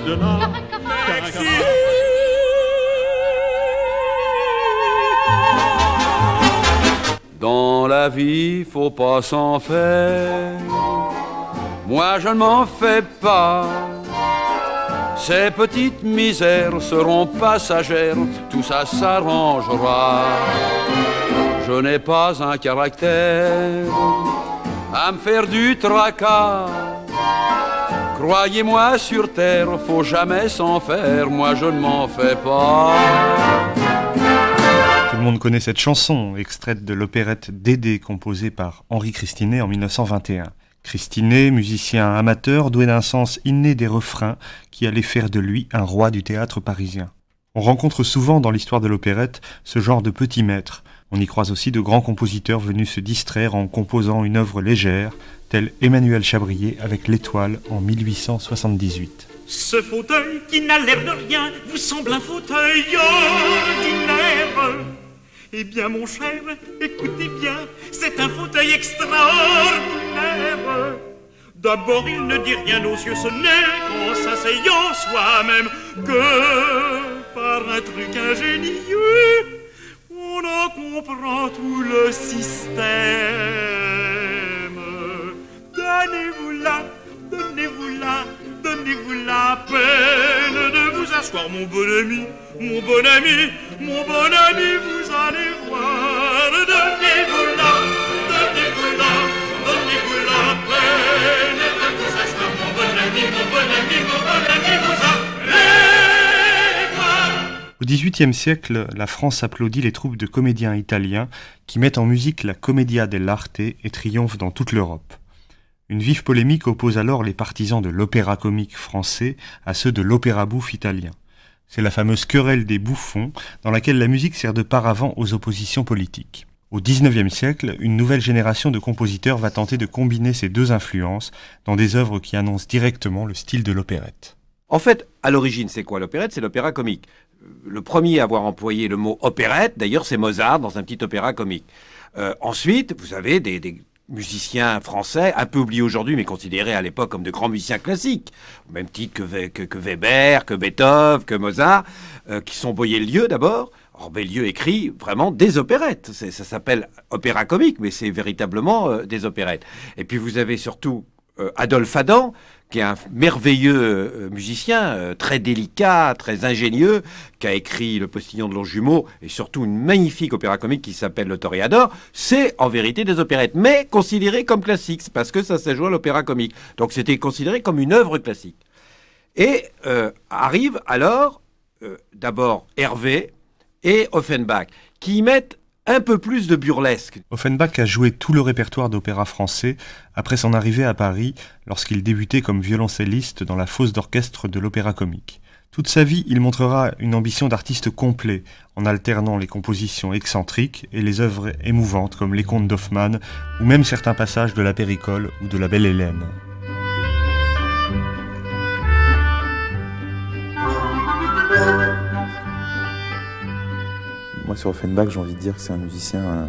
maintenant. Mexique. Dans la vie, faut pas s'en faire. Moi, je ne m'en fais pas. Ces petites misères seront passagères, tout ça s'arrangera. Je n'ai pas un caractère à me faire du tracas. Croyez-moi, sur terre, faut jamais s'en faire. Moi, je ne m'en fais pas. Tout le monde connaît cette chanson, extraite de l'opérette Dédé, composée par Henri Christinet en 1921. Christinet, musicien amateur, doué d'un sens inné des refrains qui allait faire de lui un roi du théâtre parisien. On rencontre souvent dans l'histoire de l'opérette ce genre de petits maîtres. On y croise aussi de grands compositeurs venus se distraire en composant une œuvre légère, tel Emmanuel Chabrier avec l'Étoile en 1878. Ce fauteuil qui n'a l'air de rien vous semble un fauteuil ordinaire. Eh bien mon cher, écoutez bien, c'est un fauteuil extraordinaire. D'abord il ne dit rien aux yeux, ce n'est qu'en s'asseyant soi-même que par un truc ingénieux on en comprend tout le système. Donnez-vous la peine de vous asseoir, mon bon ami, mon bon ami, mon bon ami, vous allez voir. Donnez-vous la peine de vous asseoir, mon bon ami, mon bon ami, mon bon ami, vous allez voir. Au XVIIIe siècle, la France applaudit les troupes de comédiens italiens qui mettent en musique la Commedia dell'arte et triomphent dans toute l'Europe. Une vive polémique oppose alors les partisans de l'opéra comique français à ceux de l'opéra bouffe italien. C'est la fameuse querelle des bouffons, dans laquelle la musique sert de paravent aux oppositions politiques. Au XIXe siècle, une nouvelle génération de compositeurs va tenter de combiner ces deux influences dans des œuvres qui annoncent directement le style de l'opérette. En fait, à l'origine, c'est quoi l'opérette ? C'est l'opéra comique. Le premier à avoir employé le mot opérette, d'ailleurs, c'est Mozart dans un petit opéra comique. Ensuite, vous avez des musiciens français, un peu oubliés aujourd'hui, mais considérés à l'époque comme de grands musiciens classiques, au même titre que Weber, que Beethoven, que Mozart, qui sont Boieldieu d'abord. Or, Boieldieu écrit vraiment des opérettes. Ça s'appelle opéra comique, mais c'est véritablement des opérettes. Et puis vous avez surtout Adolphe Adam, qui est un merveilleux musicien, très délicat, très ingénieux, qui a écrit Le Postillon de Longjumeau et surtout une magnifique opéra comique qui s'appelle Le Toréador. C'est en vérité des opérettes, mais considérées comme classiques, parce que ça s'est joué à l'opéra comique. Donc c'était considéré comme une œuvre classique. Et arrive alors d'abord Hervé et Offenbach, qui y mettent un peu plus de burlesque. Offenbach a joué tout le répertoire d'opéra français après son arrivée à Paris lorsqu'il débutait comme violoncelliste dans la fosse d'orchestre de l'opéra comique. Toute sa vie, il montrera une ambition d'artiste complet en alternant les compositions excentriques et les œuvres émouvantes comme les contes d'Hoffmann ou même certains passages de la Péricole ou de la Belle Hélène. Moi, sur Offenbach, j'ai envie de dire que c'est un musicien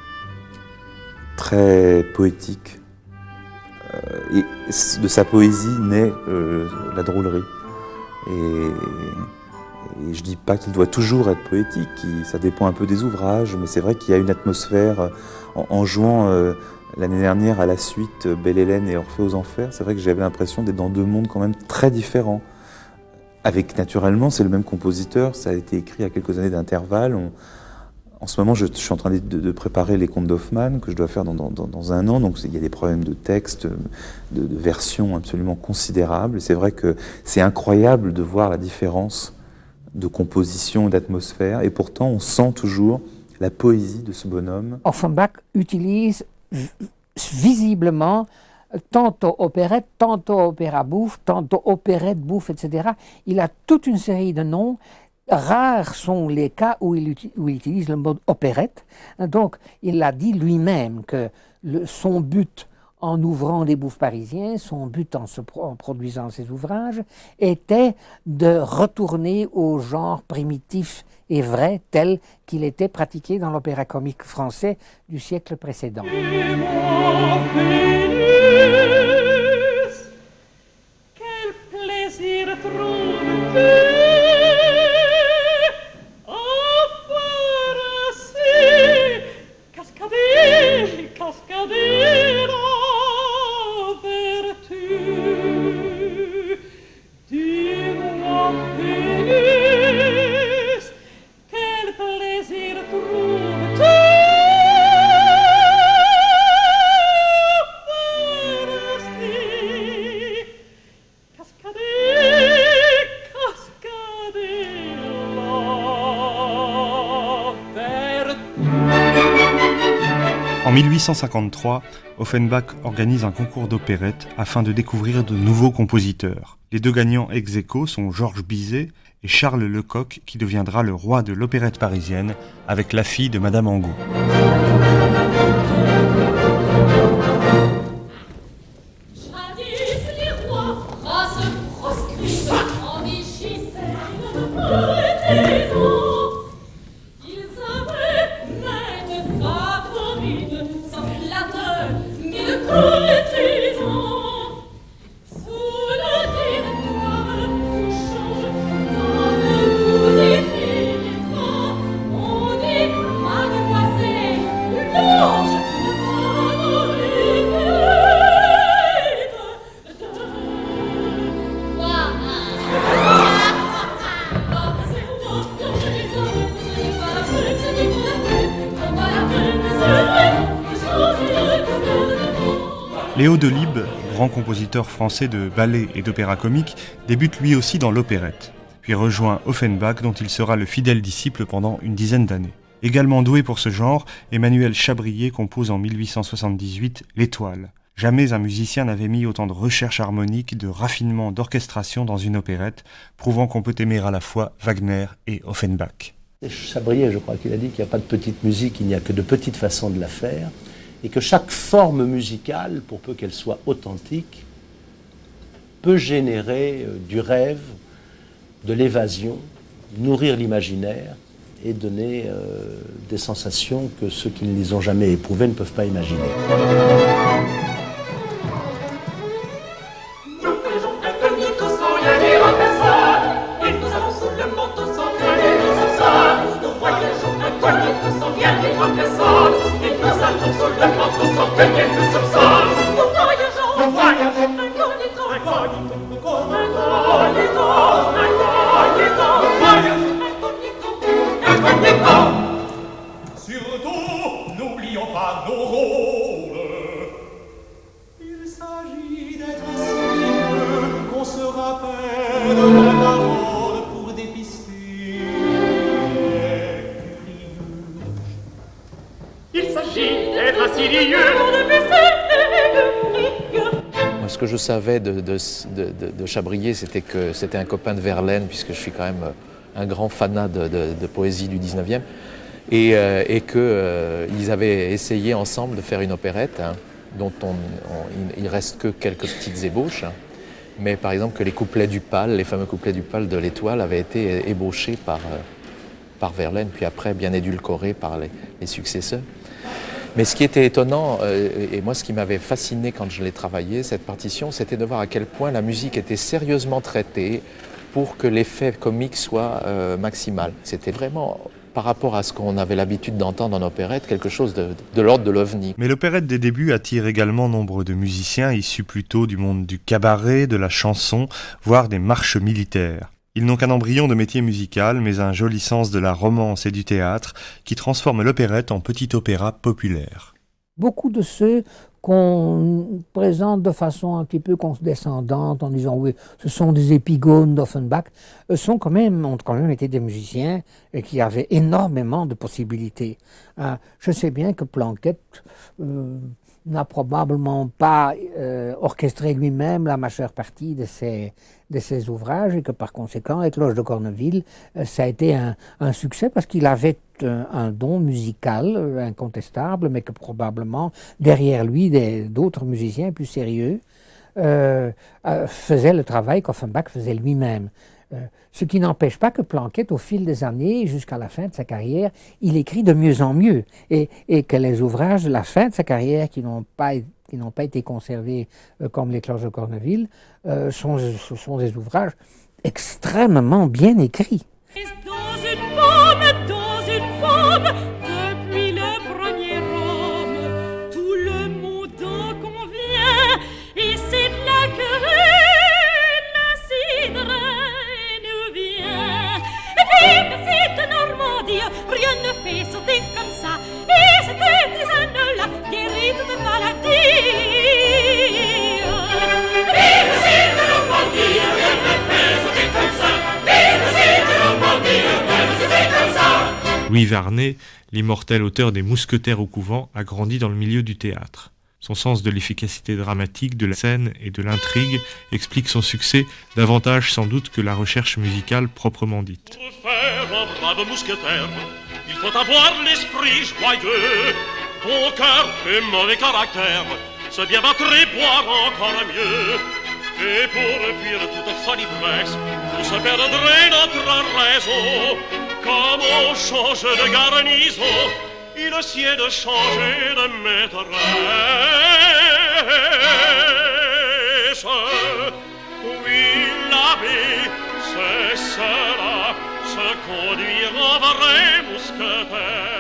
très poétique. Et de sa poésie naît la drôlerie. Et je dis pas qu'il doit toujours être poétique, ça dépend un peu des ouvrages, mais c'est vrai qu'il y a une atmosphère. En jouant l'année dernière à la suite Belle Hélène et Orphée aux Enfers, c'est vrai que j'avais l'impression d'être dans deux mondes quand même très différents. Avec, naturellement, c'est le même compositeur, ça a été écrit à quelques années d'intervalle. En ce moment, je suis en train de préparer les contes d'Hoffmann, que je dois faire dans un an, donc il y a des problèmes de texte, de version absolument considérables. Et c'est vrai que c'est incroyable de voir la différence de composition et d'atmosphère, et pourtant on sent toujours la poésie de ce bonhomme. Offenbach utilise visiblement tantôt opérette, tantôt opéra bouffe, tantôt opérette bouffe, etc. Il a toute une série de noms. Rares sont les cas où il utilise le mot opérette. Donc, il a dit lui-même que son but en ouvrant les bouffes parisiens, son but en produisant ses ouvrages, était de retourner au genre primitif et vrai tel qu'il était pratiqué dans l'opéra comique français du siècle précédent. Quel plaisir trouve En 1853, Offenbach organise un concours d'opérette afin de découvrir de nouveaux compositeurs. Les deux gagnants ex aequo sont Georges Bizet et Charles Lecoq, qui deviendra le roi de l'opérette parisienne avec La fille de Madame Angot. Léo Delibes, grand compositeur français de ballet et d'opéra comique, débute lui aussi dans l'opérette, puis rejoint Offenbach dont il sera le fidèle disciple pendant une dizaine d'années. Également doué pour ce genre, Emmanuel Chabrier compose en 1878 L'Étoile. Jamais un musicien n'avait mis autant de recherche harmonique, de raffinement, d'orchestration dans une opérette, prouvant qu'on peut aimer à la fois Wagner et Offenbach. Chabrier, je crois qu'il a dit qu'il n'y a pas de petite musique, il n'y a que de petites façons de la faire, et que chaque forme musicale, pour peu qu'elle soit authentique, peut générer du rêve, de l'évasion, nourrir l'imaginaire et donner des sensations que ceux qui ne les ont jamais éprouvées ne peuvent pas imaginer. Surtout, n'oublions pas nos rôles. Il s'agit d'être assidueux, qu'on se rappelle la parole pour dépister les curieux. Il s'agit d'être assidueux pour dépister les curieux. Ce que je savais de Chabrier, c'était que c'était un copain de Verlaine, puisque je suis quand même un grand fanat de poésie du 19e, et qu'ils avaient essayé ensemble de faire une opérette, hein, dont il reste que quelques petites ébauches, hein, mais par exemple que les couplets du Pal, les fameux couplets du Pal de l'Étoile, avaient été ébauchés par Verlaine, puis après bien édulcorés par les successeurs. Mais ce qui était étonnant, et moi ce qui m'avait fasciné quand je l'ai travaillé, cette partition, c'était de voir à quel point la musique était sérieusement traitée pour que l'effet comique soit maximal. C'était vraiment, par rapport à ce qu'on avait l'habitude d'entendre en opérette, quelque chose de l'ordre de l'ovni. Mais l'opérette des débuts attire également nombre de musiciens issus plutôt du monde du cabaret, de la chanson, voire des marches militaires. Ils n'ont qu'un embryon de métier musical, mais un joli sens de la romance et du théâtre qui transforme l'opérette en petit opéra populaire. Beaucoup de ceux qu'on présente de façon un petit peu condescendante en disant oui, ce sont des épigones d'Offenbach, ont quand même été des musiciens qui avaient énormément de possibilités. Je sais bien que Planquette n'a probablement pas orchestré lui-même la majeure partie de ses ouvrages et que par conséquent, avec Cloche de Corneville, ça a été un succès parce qu'il avait un don musical incontestable, mais que probablement derrière lui, d'autres musiciens plus sérieux faisaient le travail qu'Offenbach faisait lui-même. Ce qui n'empêche pas que Planquette, au fil des années, jusqu'à la fin de sa carrière, il écrit de mieux en mieux. Et que les ouvrages de la fin de sa carrière, qui n'ont pas été conservés comme les Cloches de Corneville, ce sont des ouvrages extrêmement bien écrits. Depuis le premier homme, tout le monde en convient, et c'est de là que la cidre nous vient. Et puis que c'est de Normandie, rien ne fait sauter comme ça, et cette tisane-là guérit toute maladie. Et que c'est de Normandie, rien ne fait sauter comme ça, et que c'est de Normandie, rien ne fait comme ça. Louis Varnet l'immortel auteur des Mousquetaires au couvent a grandi dans le milieu du théâtre. Son sens de l'efficacité dramatique, de la scène et de l'intrigue explique son succès davantage sans doute que la recherche musicale proprement dite. Pour faire un brave mousquetaire, il faut avoir l'esprit joyeux, bon cœur et mauvais caractère, se bien battre et boire encore mieux. Et pour fuir toute folle ivresse, tout se perdrait notre raison. Comme on change de garnison, il sied de changer de maîtresse. Oui, l'abbé, c'est cela, se conduire en vrai mousquetaire.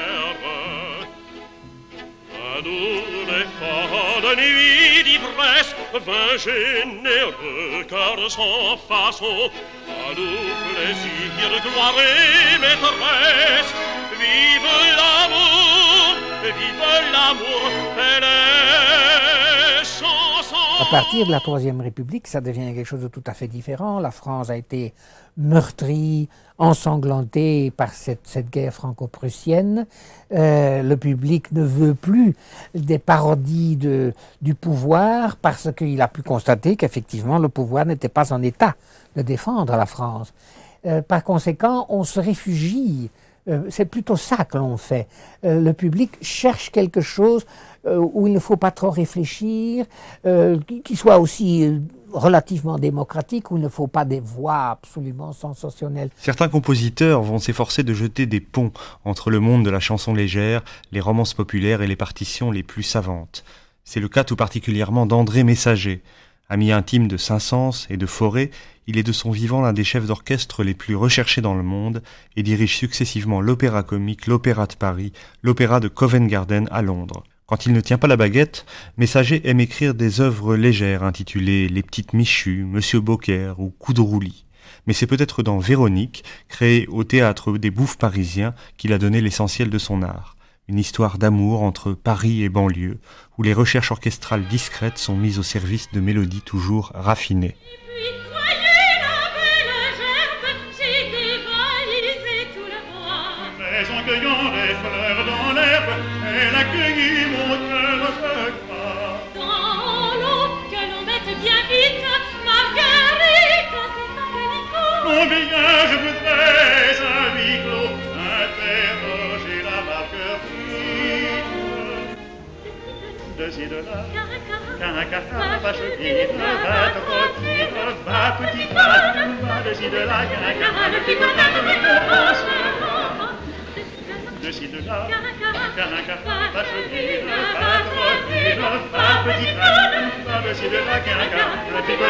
À nous les forts de nuit d'ivresse, vin généreux, cœur sans façon, à nous plaisir, gloire et maîtresse. Vive l'amour et les chansons. À partir de la Troisième République, ça devient quelque chose de tout à fait différent. La France a été meurtrie, ensanglantée par cette guerre franco-prussienne. Le public ne veut plus des parodies du pouvoir parce qu'il a pu constater qu'effectivement le pouvoir n'était pas en état de défendre la France. Par conséquent, on se réfugie. C'est plutôt ça que l'on fait. Le public cherche quelque chose où il ne faut pas trop réfléchir, qui soit aussi relativement démocratique, où il ne faut pas des voix absolument sensationnelles. Certains compositeurs vont s'efforcer de jeter des ponts entre le monde de la chanson légère, les romances populaires et les partitions les plus savantes. C'est le cas tout particulièrement d'André Messager. Ami intime de Saint-Saëns et de Fauré, il est de son vivant l'un des chefs d'orchestre les plus recherchés dans le monde et dirige successivement l'Opéra Comique, l'Opéra de Paris, l'Opéra de Covent Garden à Londres. Quand il ne tient pas la baguette, Messager aime écrire des œuvres légères intitulées Les Petites Michues, Monsieur Beaucaire ou Coup de roulis. Mais c'est peut-être dans Véronique, créée au théâtre des Bouffes parisiens, qu'il a donné l'essentiel de son art. Une histoire d'amour entre Paris et banlieue, où les recherches orchestrales discrètes sont mises au service de mélodies toujours raffinées. Mais en cueillant les fleurs dans l'herbe, elle accueillit mon cœur secret. Dans l'eau que l'on mette bien vite, Marguerite, c'est ça que Nico. Combien je voudrais à huis clos interroger la Marguerite. De ci, de là, Caracara, va cheville, va trottir, va petit pas, de ci, de là, Caracara, le petit pas, de ci, de là, Caracara, va cheville, va trottir, va petit pas, de ci, de là, Caracara, le petit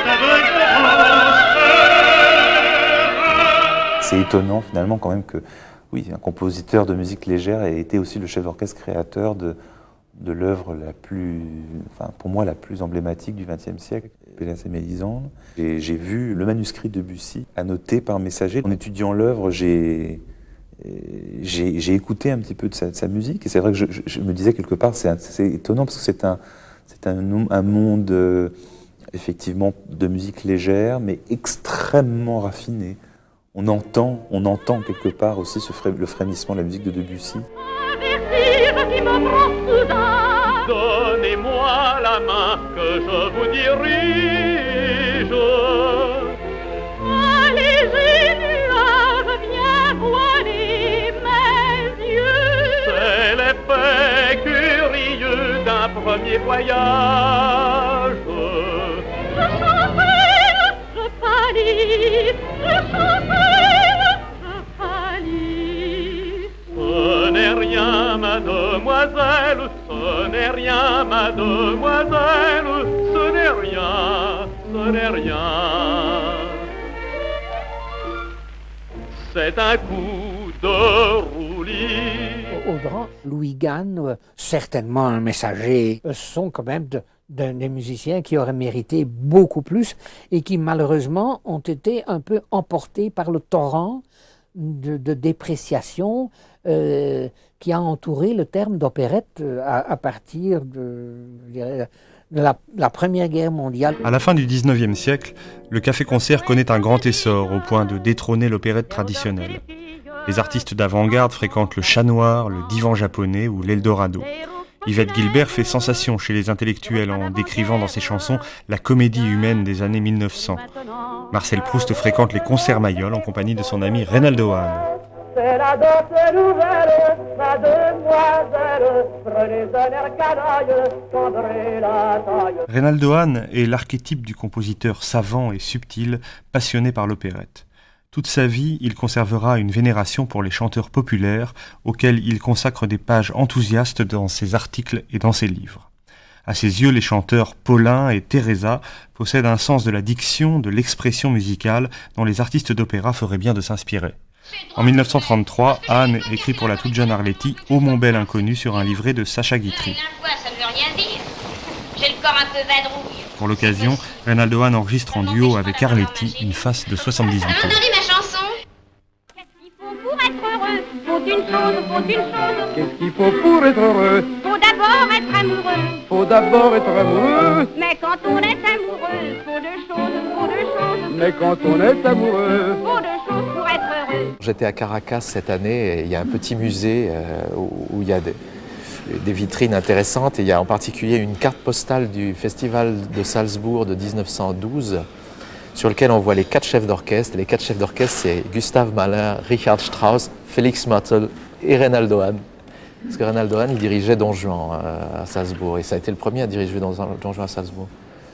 pas, C'est étonnant finalement quand même que, oui, un compositeur de musique légère ait été aussi le chef d'orchestre créateur de l'œuvre la plus, enfin pour moi la plus emblématique du XXe siècle, Péléas et Mélisande. Et j'ai vu le manuscrit de Debussy annoté par Messager. En étudiant l'œuvre, j'ai écouté un petit peu de sa musique et c'est vrai que je me disais quelque part c'est étonnant parce que c'est un monde effectivement de musique légère mais extrêmement raffiné. On entend quelque part aussi le frémissement de la musique de Debussy. Donnez-moi la main que je vous dirige. Allez-y, nuages, viens voiler mes yeux. C'est l'effet curieux d'un premier voyage. Je chancelle, je pâlis, je chancelle, je pâlis. Ce n'est rien, mademoiselle, ce n'est rien, mademoiselle, ce n'est rien, ce n'est rien. C'est un coup de roulis. Audran, Louis Gann, certainement un Messager, sont quand même des musiciens qui auraient mérité beaucoup plus et qui malheureusement ont été un peu emportés par le torrent de dépréciation qui a entouré le terme d'opérette à partir de la Première Guerre mondiale. À la fin du XIXe siècle, le café-concert connaît un grand essor au point de détrôner l'opérette traditionnelle. Les artistes d'avant-garde fréquentent le Chat Noir, le Divan japonais ou l'Eldorado. Yvette Guilbert fait sensation chez les intellectuels en décrivant dans ses chansons la comédie humaine des années 1900. Marcel Proust fréquente les concerts Mayol en compagnie de son ami Reynaldo Hahn. C'est la danse nouvelle, ma demoiselle, prenez un air canaille, tendrez la taille. Reynaldo Hahn est l'archétype du compositeur savant et subtil, passionné par l'opérette. Toute sa vie, il conservera une vénération pour les chanteurs populaires, auxquels il consacre des pages enthousiastes dans ses articles et dans ses livres. À ses yeux, les chanteurs Paulin et Teresa possèdent un sens de la diction, de l'expression musicale, dont les artistes d'opéra feraient bien de s'inspirer. En 1933, Hahn écrit pour la toute jeune Arletty « Ô mon bel inconnu » sur un livret de Sacha Guitry. Ça ne veut rien dire. J'ai le corps un peu vadrouille. Pour l'occasion, Reynaldo Hahn enregistre en duo avec Arletty une face de 78 ans. Entendu ma chanson? Qu'est-ce qu'il faut pour être heureux? Faut une chose. Qu'est-ce qu'il faut pour être heureux? Faut d'abord être amoureux. Faut d'abord être amoureux. Mais quand on est amoureux, faut deux choses. Mais quand on est amoureux, Faut deux choses pour être heureux. J'étais à Caracas cette année et il y a un petit musée où il y a des vitrines intéressantes et il y a en particulier une carte postale du festival de Salzbourg de 1912 sur lequel on voit les 4 chefs d'orchestre. Les 4 chefs d'orchestre, c'est Gustav Mahler, Richard Strauss, Félix Mottel et Reynaldo Hahn. Parce que Reynaldo Hahn, il dirigeait Don Juan à Salzbourg et ça a été le premier à diriger Don Juan à Salzbourg.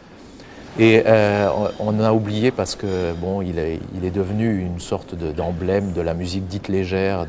Et on a oublié parce que bon, il est devenu une sorte d'emblème de la musique dite légère,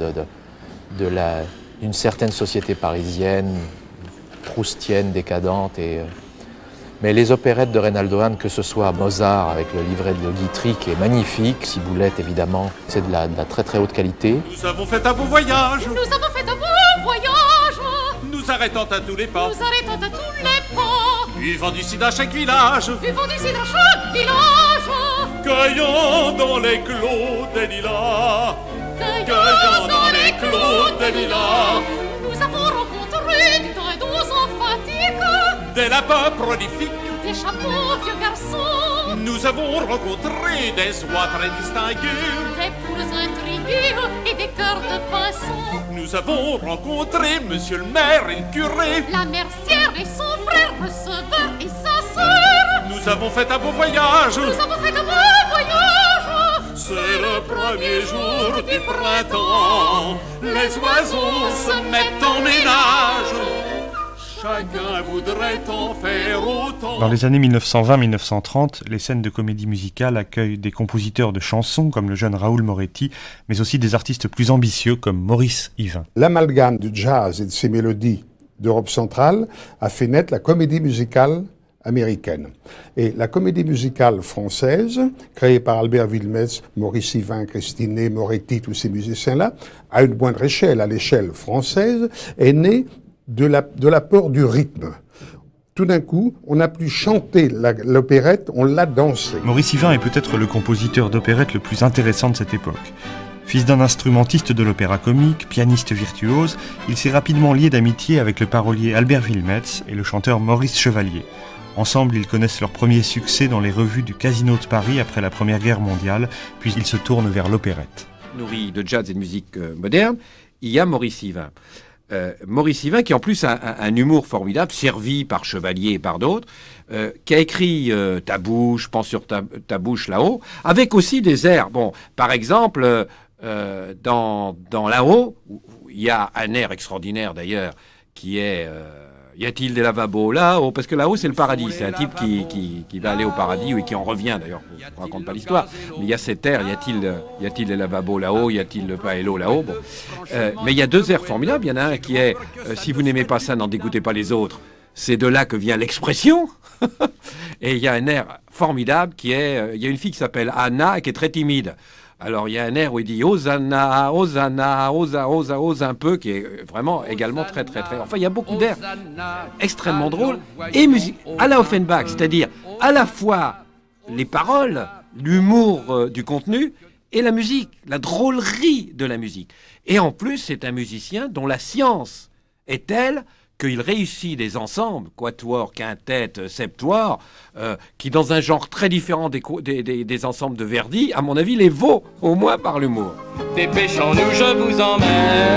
d'une certaine société parisienne, proustienne, décadente. Mais les opérettes de Reynaldo Hahn, que ce soit Mozart avec le livret de Guitry qui est magnifique, Ciboulette évidemment, c'est de la très très haute qualité. Nous avons fait un beau voyage, Nous avons fait un beau voyage. nous arrêtant à tous les pas, Nous arrêtons à tous les pas. buvant du cidre à chaque village, Buvons du cidre à chaque village. cueillant dans les clos des lilas, cueillant dans les clos des lilas, Nous avons rencontré des dindons emphatiques, des lapins prolifiques. des chapeaux vieux garçons, Nous avons rencontré des oies très distinguées. des poules intriguées et des cœurs de pinsons. Nous avons rencontré monsieur le maire et le curé. La mercière et son frère, receveur et sa sœur. Nous avons fait un beau voyage. Nous avons fait un beau voyage. C'est le premier jour du printemps. Les oiseaux se mettent en ménage. Chacun voudrait en faire autant. Dans les années 1920-1930, les scènes de comédie musicale accueillent des compositeurs de chansons comme le jeune Raoul Moretti, mais aussi des artistes plus ambitieux comme Maurice Yvain. L'amalgame du jazz et de ses mélodies d'Europe centrale a fait naître la comédie musicale américaine. Et la comédie musicale française, créée par Albert Wilmès, Maurice Yvain, Christine Moretti, tous ces musiciens-là, à une moindre échelle, à l'échelle française, est née de l'apport du rythme. Tout d'un coup, on n'a plus chanté l'opérette, on l'a dansé. Maurice Yvain est peut-être le compositeur d'opérette le plus intéressant de cette époque. Fils d'un instrumentiste de l'opéra comique, pianiste virtuose, il s'est rapidement lié d'amitié avec le parolier Albert Wilmès et le chanteur Maurice Chevalier. Ensemble, ils connaissent leur premier succès dans les revues du Casino de Paris après la Première Guerre mondiale, puis ils se tournent vers l'opérette. Nourri de jazz et de musique moderne, il y a Maurice Yvain. Maurice Yvain, qui en plus a un humour formidable, servi par Chevalier et par d'autres, qui a écrit Ta bouche, pense sur ta bouche là-haut, avec aussi des airs. Bon, par exemple, dans là-haut, il y a un air extraordinaire d'ailleurs, qui est Y a-t-il des lavabos là-haut? Parce que là-haut, c'est le paradis. C'est un type qui va aller au paradis et qui en revient d'ailleurs. On ne raconte pas l'histoire. Mais il y a cette air. Y a-t-il des lavabos là-haut? Y a-t-il le paello là-haut? Bon. Mais il y a deux airs formidables. Il y en a un qui est si vous n'aimez pas ça, n'en dégoûtez pas les autres. C'est de là que vient l'expression. Et il y a un air formidable qui est... Il y a une fille qui s'appelle Anna et qui est très timide. Alors, il y a un air où il dit « Hosanna, Hosanna, Osa, Osa, Osa » un peu, qui est vraiment également très, très, très... Enfin, il y a beaucoup d'airs extrêmement drôles et musique à la Offenbach, c'est-à-dire à la fois les paroles, l'humour du contenu et la musique, la drôlerie de la musique. Et en plus, c'est un musicien dont la science est telle qu'il réussit des ensembles, quatuor, quintette, septuor, qui dans un genre très différent des ensembles de Verdi, à mon avis, les vaut, au moins par l'humour. Dépêchons-nous, je vous emmène.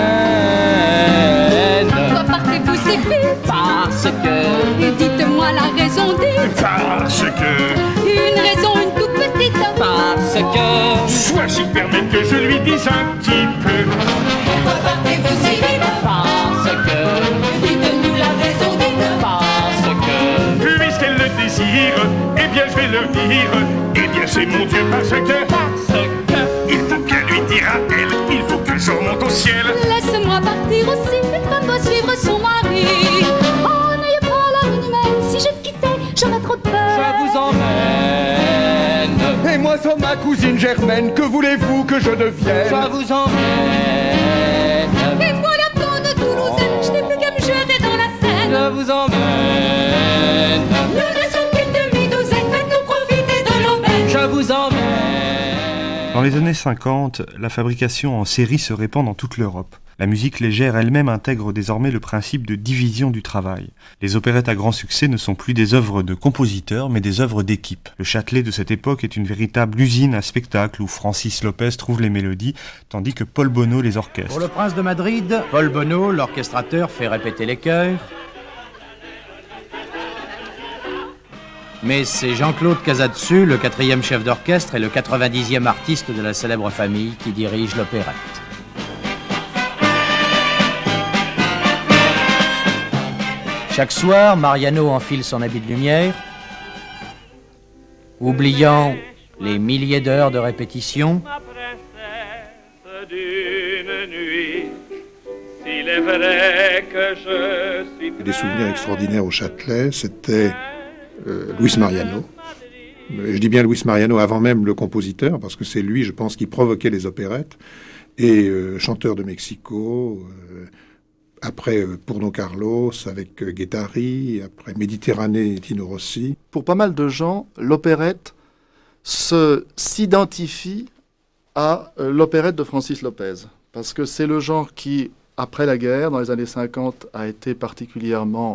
Pourquoi partez-vous si vite? Parce que... Et dites-moi la raison dite. Parce que... Une raison, une toute petite. Parce que... Soit s'il permet que je lui dise un petit peu. Pourquoi partez-vous si vite? Parce que... Dites-nous la raison dite. Parce que... Puisqu'elle le désire, eh bien je vais leur dire. Eh bien c'est mon Dieu parce que... Il faut bien lui dire à elle, il faut que je remonte au ciel. Laisse-moi partir aussi, papa suivre son mari. Oh, n'ayez pas la mine humaine, si je quittais, j'aurais trop de peur. Je vous emmène. Et moi sans ma cousine Germaine, que voulez-vous que je devienne? Je vous emmène. Et moi la blonde toulousaine, je n'ai plus qu'à me jeter dans la Seine. Je vous emmène. Nous ne sommes qu'une demi-douzaine, faites-nous profiter de l'aubaine. Je vous emmène. Dans les années 50, la fabrication en série se répand dans toute l'Europe. La musique légère elle-même intègre désormais le principe de division du travail. Les opérettes à grand succès ne sont plus des œuvres de compositeurs, mais des œuvres d'équipe. Le Châtelet de cette époque est une véritable usine à spectacle où Francis Lopez trouve les mélodies, tandis que Paul Bonneau les orchestre. Pour le Prince de Madrid, Paul Bonneau, l'orchestrateur, fait répéter les chœurs. Mais c'est Jean-Claude Casadesus, le 4e chef d'orchestre et le 90e artiste de la célèbre famille, qui dirige l'opérette. Chaque soir, Mariano enfile son habit de lumière, oubliant les milliers d'heures de répétition. Des souvenirs extraordinaires au Châtelet, c'était Luis Mariano. Je dis bien Luis Mariano avant même le compositeur, parce que c'est lui, je pense, qui provoquait les opérettes. Et chanteur de Mexico, après Purno Carlos, avec Guettari, après Méditerranée, Tino Rossi. Pour pas mal de gens, l'opérette s'identifie à l'opérette de Francis Lopez, parce que c'est le genre qui, après la guerre, dans les années 50, a été particulièrement...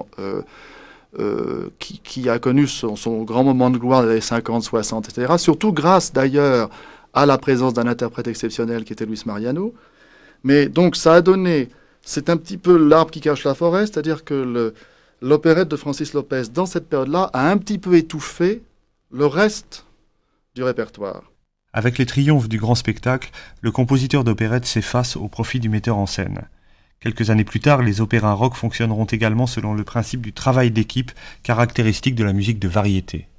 qui a connu son grand moment de gloire dans les années 50, 60, etc. Surtout grâce d'ailleurs à la présence d'un interprète exceptionnel qui était Luis Mariano. Mais donc ça a donné, c'est un petit peu l'arbre qui cache la forêt, c'est-à-dire que l'opérette de Francis Lopez, dans cette période-là, a un petit peu étouffé le reste du répertoire. Avec les triomphes du grand spectacle, le compositeur d'opérette s'efface au profit du metteur en scène. Quelques années plus tard, les opéras rock fonctionneront également selon le principe du travail d'équipe, caractéristique de la musique de variété.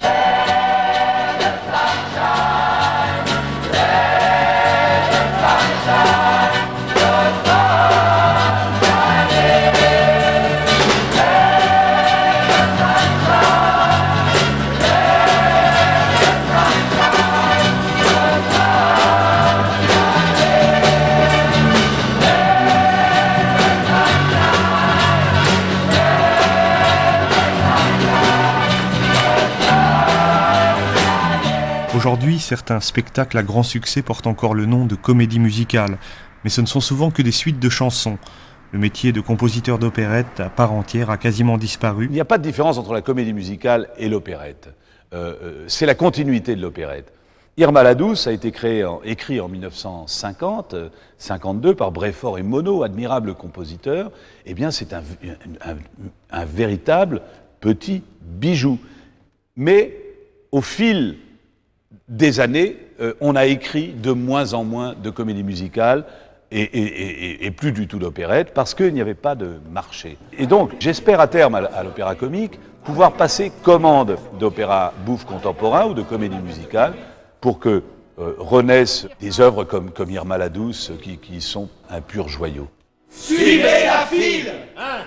Aujourd'hui, certains spectacles à grand succès portent encore le nom de comédie musicale, mais ce ne sont souvent que des suites de chansons. Le métier de compositeur d'opérette à part entière a quasiment disparu. Il n'y a pas de différence entre la comédie musicale et l'opérette. C'est la continuité de l'opérette. Irma la Douce a été écrit en 1950-52 par Bréfort et Monod, admirables compositeurs. Eh bien, c'est un véritable petit bijou. Mais au fil des années, on a écrit de moins en moins de comédies musicales et plus du tout d'opérette parce qu'il n'y avait pas de marché. Et donc, j'espère à terme à l'opéra comique pouvoir passer commande d'opéra bouffe contemporain ou de comédie musicale pour que renaissent des œuvres comme Irma la Douce qui sont un pur joyau. Suivez la file, hein.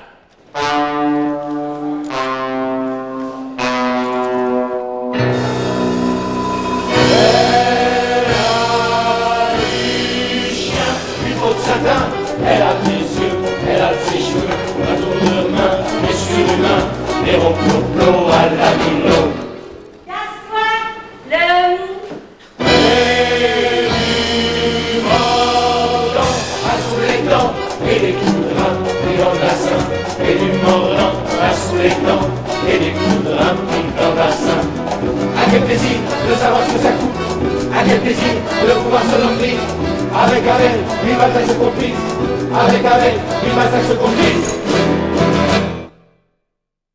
Elle a des yeux, elle a ses cheveux, un tour de main, et surhumain, et romplo à la Milo. Casse-toi, le mou. Et du mordant, à sous les dents, et des coups de rein, et dans le bassin, et du sous les dents et découdre un petit bassin. À quel plaisir de savoir ce que ça coûte, à quel plaisir de pouvoir se l'offrir. Avec Abel, il va se comprise, avec Abel, il va se comprise.